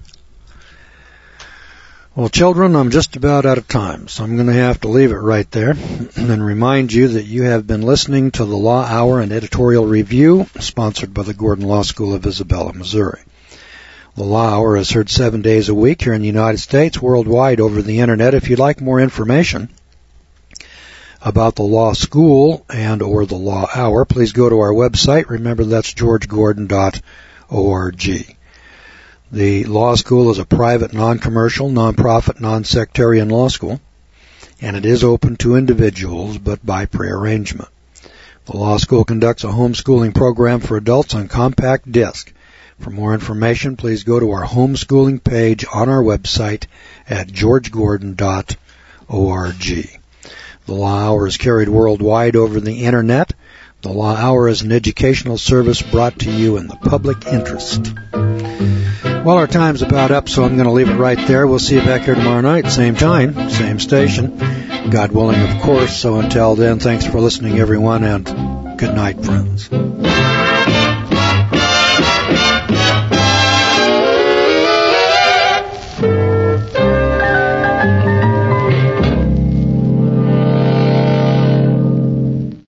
Speaker 1: Well, children, I'm just about out of time, so I'm going to have to leave it right there and remind you that you have been listening to the Law Hour and Editorial Review, sponsored by the Gordon Law School of Isabella, Missouri. The Law Hour is heard 7 days a week here in the United States, worldwide over the Internet. If you'd like more information about the Law School and or the Law Hour, please go to our website. Remember, that's georgegordon.org. The law school is a private, non-commercial, non-profit, non-sectarian law school, and it is open to individuals, but by prearrangement. The law school conducts a homeschooling program for adults on compact disc. For more information, please go to our homeschooling page on our website at georgegordon.org. The Law Hour is carried worldwide over the Internet. The Law Hour is an educational service brought to you in the public interest. Well, our time's about up, so I'm going to leave it right there. We'll see you back here tomorrow night, same time, same station. God willing, of course. So until then, thanks for listening, everyone, and good night, friends.